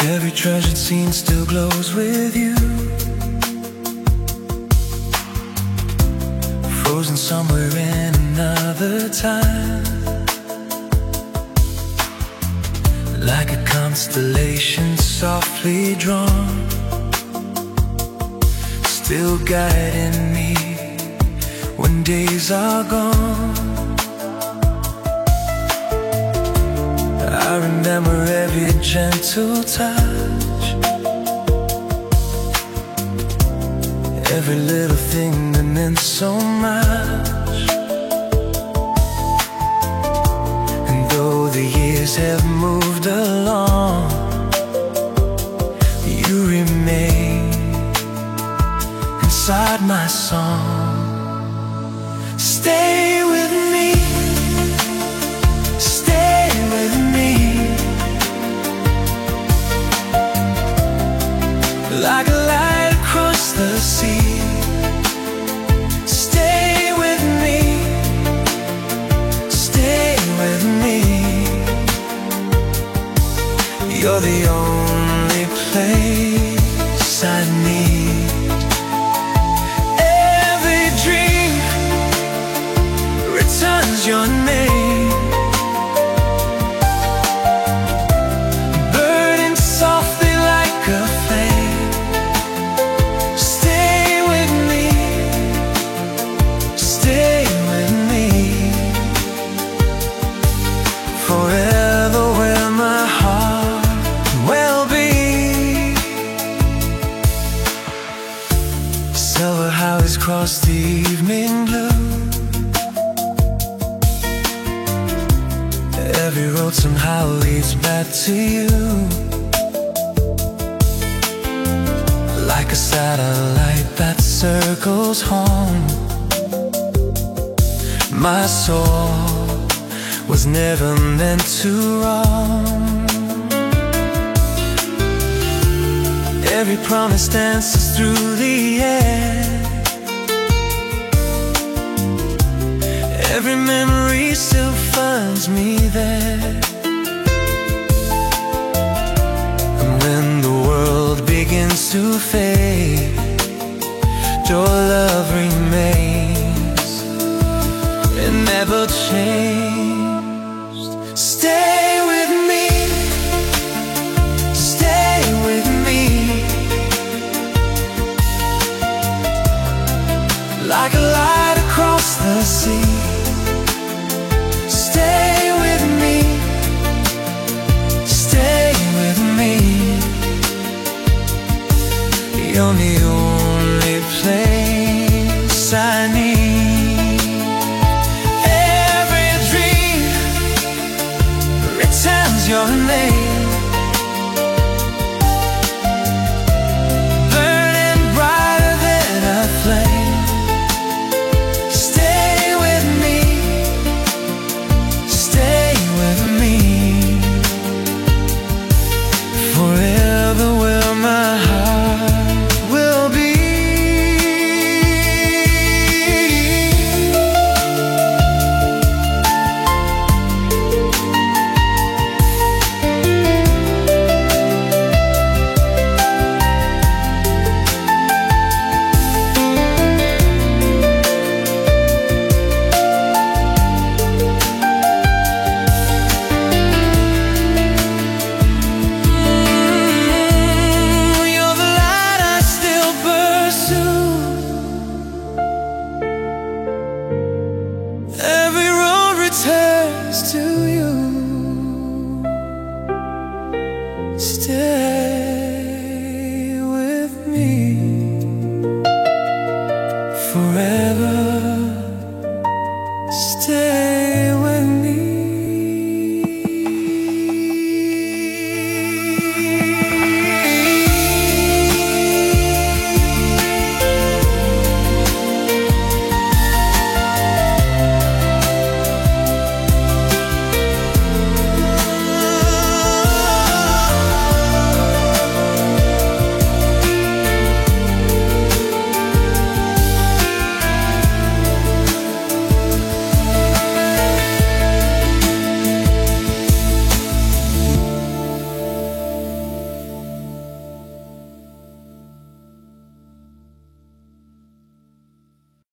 Every treasured scene still glows with you, frozen somewhere in another time, like a constellation softly drawn, still guiding me when days are gone. I remember every gentle touch, every little thing that meant so much. And though the years have moved along, you remain inside my song. Stay with me, stay with me, like a light across the sea. Stay with me, stay with me. You're the only place I need. Every dream returns your name, burning softly like a flame. Stay with me, stay with me, forever where my heart will be. Silver highways cross the evening blue, every road somehow leads back to you, like a satellite that circles home. My soul was never meant to roam. Every promise dances through the air, every memory still finds me there. And when the world begins to fade, your love remains, it never changed. Stay with me, stay with me, like a light across the sea. Stay with me, stay with me. You're the only place I need. Every dream returns your name, burning brighter than a flame. Stay with me, stay with me, forever where my heart will be. Every road returns to you. Stay.